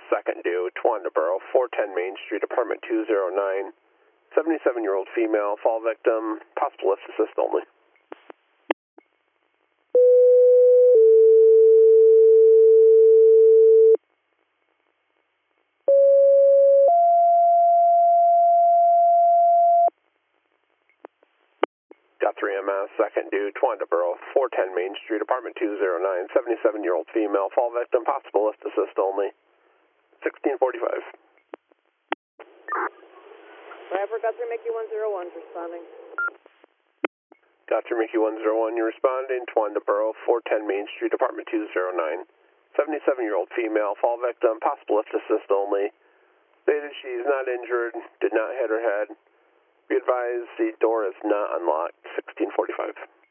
second due, Twandaboro, 410 Main Street, apartment 209. 77-year-old female, fall victim, possible lift assist only. Got 3MS, second due, Twandaboro, 410 Main Street, apartment 209, 77-year-old female, fall victim, possible lift assist only. 1645. Driver, Guthrie Mickey 101, responding. Dr. Mickey 101, you're responding, Twandaboro, 410 Main Street, apartment 209. 77-year-old female, fall victim, possible lift assist only. Stated she's not injured, did not hit her head. Be advised the door is not unlocked, 1645.